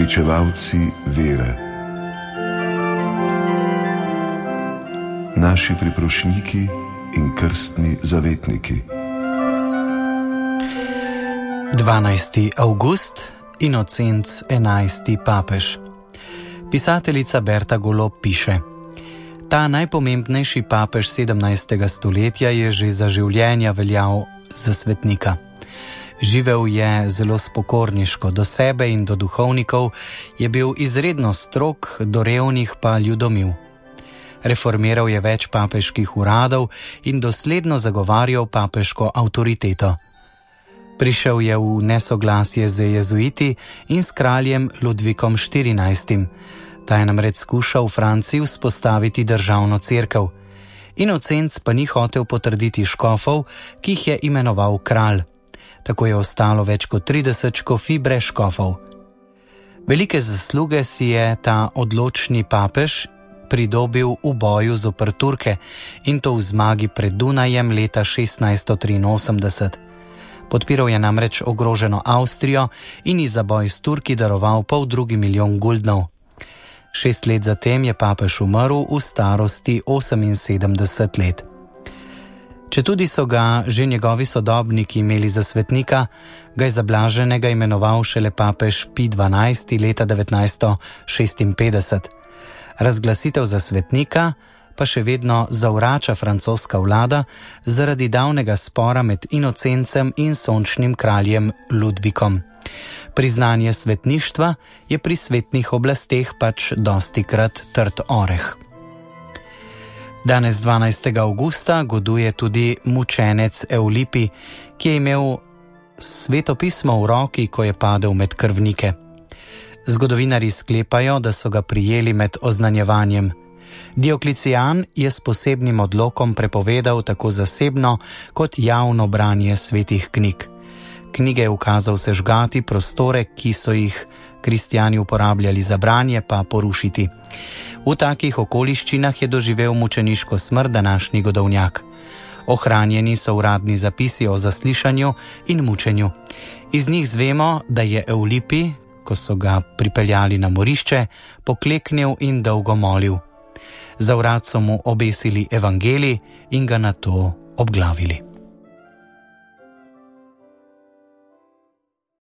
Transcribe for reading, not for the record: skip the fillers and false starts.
pričevalci vere, naši priprošniki in krstni zavetniki. 12. avgust, Inocenc 11. papež. Pisateljica Berta Golob piše: Ta najpomembnejši papež 17. stoletja je že za življenja veljal za svetnika. Živel je zelo spokorniško, do sebe in do duhovnikov je bil izredno strog, do revnih pa ljudomil. Reformiral je več papeških uradov in dosledno zagovarjal papeško avtoriteto. Prišel je v nesoglasje z jezuiti in s kraljem Ludvikom XIV. Ta je namreč skušal v Franciji vzpostaviti državno cerkev. Inocenc pa ni hotel potrditi škofov, ki jih je imenoval kralj. Tako je ostalo več kot 30 škofij brez škofov. Velike zasluge si je ta odločni papež pridobil v boju zoper Turke, in to v zmagi pred Dunajem leta 1683. Podpiral je namreč ogroženo Avstrijo in ji za boj s Turki daroval 2,5 milijona guldnov. 6 let zatem je papež umrl v starosti 78 let. Četudi so ga že njegovi sodobniki imeli za svetnika, ga je za blaženega imenoval šele papež Pij XII leta 1956. Razglasitev za svetnika pa še vedno zavrača francoska vlada zaradi davnega spora med Inocencem in sončnim kraljem Ludvikom. Priznanje svetništva je pri svetnih oblasteh pač dostikrat trd oreh. Danes 12. avgusta goduje tudi mučenec Eulipi, ki je imel Sveto pismo v roki, ko je padel med krvnike. Zgodovinarji sklepajo, da so ga prijeli med oznanjevanjem. Dioklecijan je s posebnim odlokom prepovedal tako zasebno kot javno branje svetih knjig. Knjige je ukazal sežgati, prostore, ki so jih kristjani uporabljali za branje, pa porušiti. V takih okoliščinah je doživel mučeniško smrt današnji godovnjak. Ohranjeni so uradni zapisi o zaslišanju in mučenju. Iz njih zvemo, da je Eulipi, ko so ga pripeljali na morišče, pokleknil in dolgo molil. Za vrat so mu obesili evangelij in ga nato obglavili.